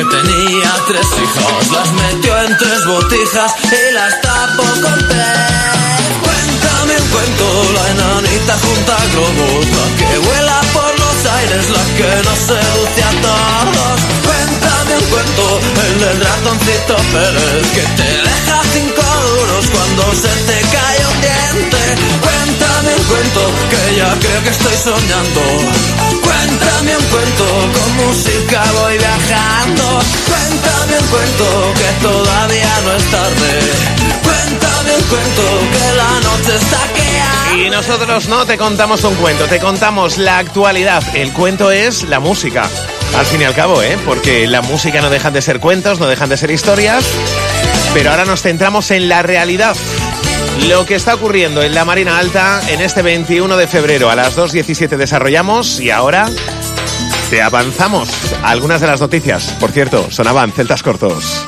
tenía 3 hijas, las metió en 3 botijas y las tapó con 3. Cuéntame un cuento, la enanita junta globos, la que vuela por los aires, la que nos seduce a todos. Cuéntame un cuento, el del ratoncito Pérez, que te deja 5 duros cuando se te cae un diente. Cuéntame un cuento, que ya creo que estoy soñando. Cuéntame un cuento, con música voy viajando. Cuéntame un cuento, que todavía no es tarde. Cuéntame un cuento, que la noche está que... Y nosotros no te contamos un cuento, te contamos la actualidad. El cuento es la música, al fin y al cabo, porque la música no dejan de ser cuentos, no dejan de ser historias. Pero ahora nos centramos en la realidad. Lo que está ocurriendo en la Marina Alta en este 21 de febrero a las 2:17 desarrollamos y ahora te avanzamos algunas de las noticias. Por cierto, sonaban celtas cortos.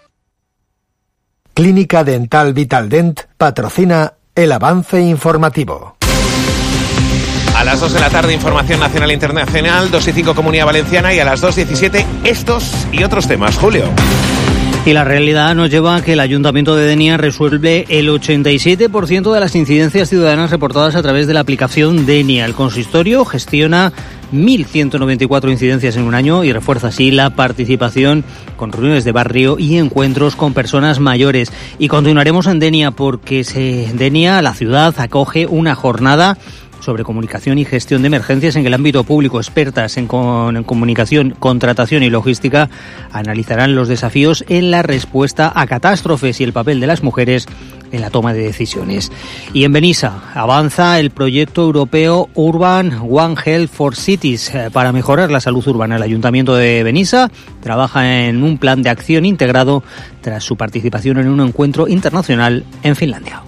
Clínica Dental Vitaldent patrocina el avance informativo. A las 2 de la tarde, información nacional e internacional, 2:05 Comunidad Valenciana y a las 2:17 estos y otros temas. Julio. Y la realidad nos lleva a que el Ayuntamiento de Denia resuelve el 87% de las incidencias ciudadanas reportadas a través de la aplicación Denia. El consistorio gestiona 1.194 incidencias en un año y refuerza así la participación con reuniones de barrio y encuentros con personas mayores. Y continuaremos en Denia porque Denia, la ciudad, acoge una jornada sobre comunicación y gestión de emergencias en el ámbito público. Expertas en comunicación, contratación y logística analizarán los desafíos en la respuesta a catástrofes y el papel de las mujeres en la toma de decisiones. Y en Benissa avanza el proyecto europeo Urban One Health for Cities para mejorar la salud urbana. El Ayuntamiento de Benissa trabaja en un plan de acción integrado tras su participación en un encuentro internacional en Finlandia.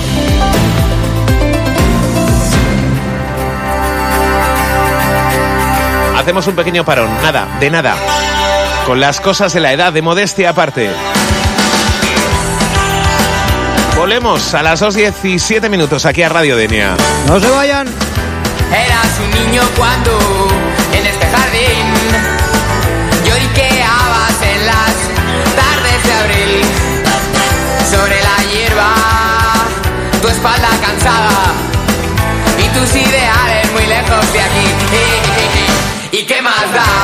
Hacemos un pequeño parón, de nada, con las cosas de la edad, de modestia aparte. Volvemos a las 2:17 aquí a Radio Denia. ¡No se vayan! Eras un niño cuando en este jardín lloriqueabas en las tardes de abril. Sobre la hierba, tu espalda cansada y tus ideales muy lejos de aquí. ¿Y qué más da?